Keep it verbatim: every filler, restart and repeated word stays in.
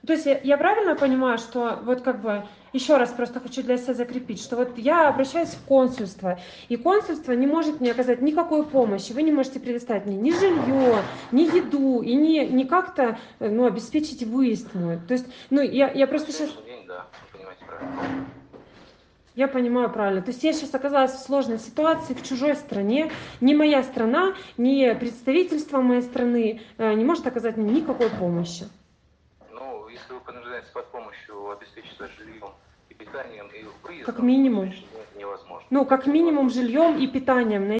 То есть я, я правильно понимаю, что вот как бы еще раз просто хочу для себя закрепить, что вот я обращаюсь в консульство, и консульство не может мне оказать никакой помощи, вы не можете предоставить мне ни жилье, ни еду, и не, не как-то ну, обеспечить выезд мой. То есть, ну, я, я На просто сейчас... сегодняшний день, да, вы понимаете правильно. Я понимаю правильно. То есть я сейчас оказалась в сложной ситуации, в чужой стране. Ни моя страна, ни представительство моей страны э, не может оказать мне никакой помощи. Ну, если вы понуждаетесь под помощью обеспечить вас жильем и питанием и Как выездом, на минимум. сегодняшний день это невозможно. Ну, как Это минимум невозможно. жильем и питанием.